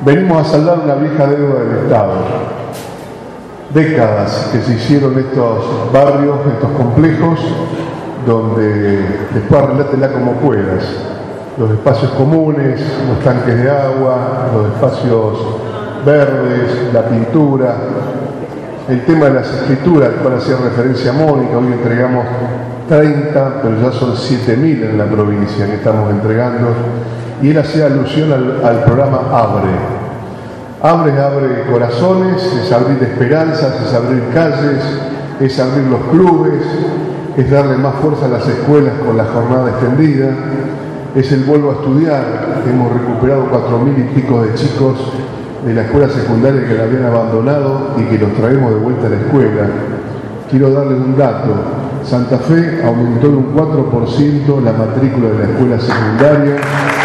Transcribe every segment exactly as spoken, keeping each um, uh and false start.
venimos a saldar una vieja deuda del Estado. Décadas que se hicieron estos barrios, estos complejos, donde después arreglátela como puedas. Los espacios comunes, los tanques de agua, los espacios verdes, la pintura, el tema de las escrituras, al cual hacía referencia Mónica. Hoy entregamos treinta, pero ya son siete mil en la provincia que estamos entregando. Y él hacía alusión al, al programa Abre. Abre, abre corazones, es abrir esperanzas, es abrir calles, es abrir los clubes, es darle más fuerza a las escuelas con la jornada extendida, es el vuelvo a estudiar. Hemos recuperado cuatro mil y pico de chicos de la escuela secundaria que la habían abandonado y que los traemos de vuelta a la escuela. Quiero darles un dato. Santa Fe aumentó en un cuatro por ciento la matrícula de la escuela secundaria.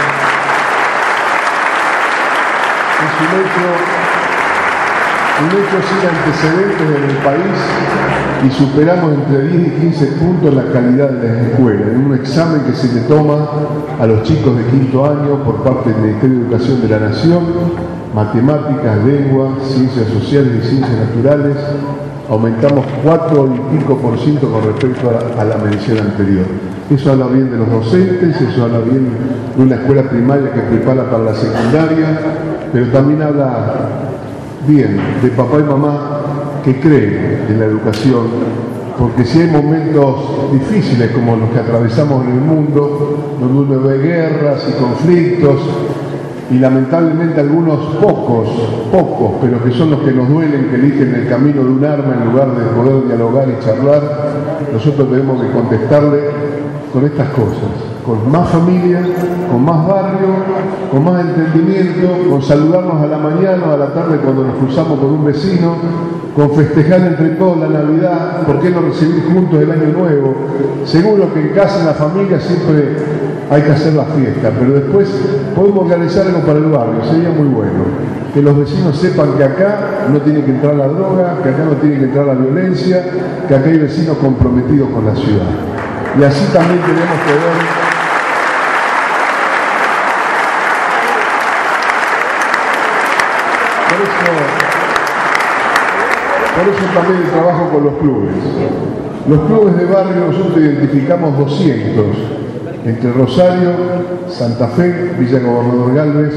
Es un hecho, un hecho sin antecedentes en el país, y superamos entre diez y quince puntos la calidad de las escuelas en un examen que se le toma a los chicos de quinto año por parte del Ministerio de Educación de la Nación. Matemáticas, lengua, ciencias sociales y ciencias naturales, aumentamos cuatro y pico por ciento con respecto a, a la medición anterior. Eso habla bien de los docentes, eso habla bien de una escuela primaria que prepara para la secundaria, pero también habla bien de papá y mamá que creen en la educación, porque si hay momentos difíciles como los que atravesamos en el mundo, donde uno ve guerras y conflictos, y lamentablemente algunos pocos, pocos, pero que son los que nos duelen, que eligen el camino de un arma en lugar de poder dialogar y charlar, nosotros tenemos que contestarle con estas cosas, con más familia, con más barrio, con más entendimiento, con saludarnos a la mañana o a la tarde cuando nos cruzamos con un vecino, con festejar entre todos la Navidad, ¿por qué no recibir juntos el Año Nuevo? Seguro que en casa, en la familia, siempre hay que hacer la fiesta, pero después podemos organizar algo para el barrio, sería muy bueno. Que los vecinos sepan que acá no tiene que entrar la droga, que acá no tiene que entrar la violencia, que acá hay vecinos comprometidos con la ciudad. Y así también tenemos que ver por eso, por eso también el trabajo con los clubes. Los clubes de barrio nosotros identificamos doscientos, entre Rosario, Santa Fe, Villa Gobernador Galvez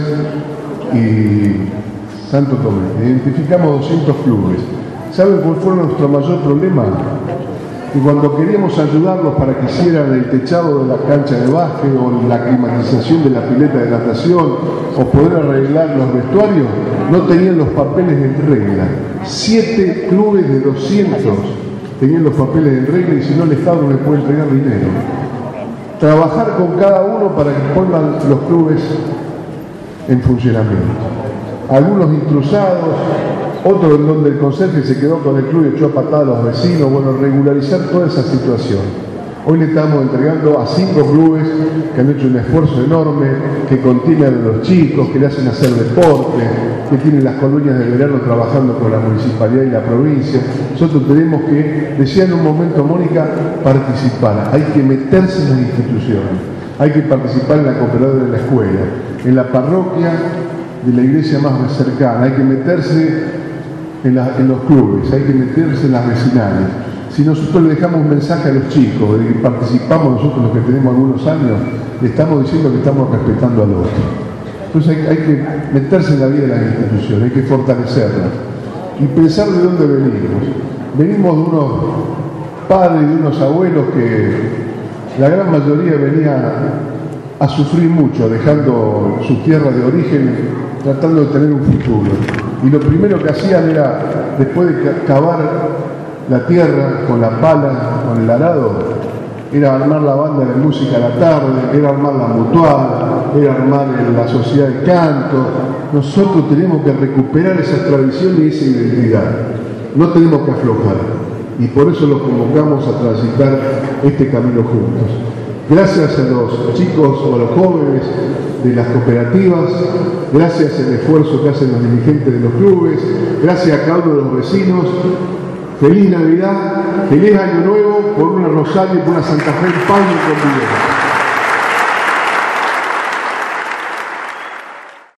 y Santo Tomé. Identificamos doscientos clubes. ¿Saben cuál fue nuestro mayor problema? Y cuando queríamos ayudarlos para que hicieran el techado de la cancha de básquet o la climatización de la pileta de natación o poder arreglar los vestuarios, no tenían los papeles en regla. Siete clubes de doscientos tenían los papeles en regla, y si no, el Estado no les puede entregar dinero. Trabajar con cada uno para que pongan los clubes en funcionamiento. Algunos intrusados, otro en donde el conserje se quedó con el club y echó a patada a los vecinos. Bueno, regularizar toda esa situación. Hoy le estamos entregando a cinco clubes que han hecho un esfuerzo enorme, que contienen a los chicos, que le hacen hacer deporte, que tienen las colonias de verano trabajando con la municipalidad y la provincia. Nosotros tenemos que, decía en un momento Mónica, participar. Hay que meterse en las instituciones, hay que participar en la cooperadora de la escuela, en la parroquia de la iglesia más cercana, hay que meterse En, la, en los clubes, hay que meterse en las vecinales. Si nosotros le dejamos un mensaje a los chicos de que participamos nosotros los que tenemos algunos años, le estamos diciendo que estamos respetando al otro. Entonces hay, hay que meterse en la vida de las instituciones, hay que fortalecerlas y pensar de dónde venimos. Venimos de unos padres y de unos abuelos que la gran mayoría venía a sufrir mucho, dejando su tierra de origen, tratando de tener un futuro. Y lo primero que hacían era, después de cavar la tierra con la pala, con el arado, era armar la banda de música a la tarde, era armar la mutual, era armar la sociedad de canto. Nosotros tenemos que recuperar esa tradición y esa identidad. No tenemos que aflojar. Y por eso los convocamos a transitar este camino juntos. Gracias a los chicos o a los jóvenes de las cooperativas, gracias al esfuerzo que hacen los dirigentes de los clubes, gracias a cada uno de los vecinos. Feliz Navidad, feliz Año Nuevo, por una Rosario y por una Santa Fe en paz y convivencia.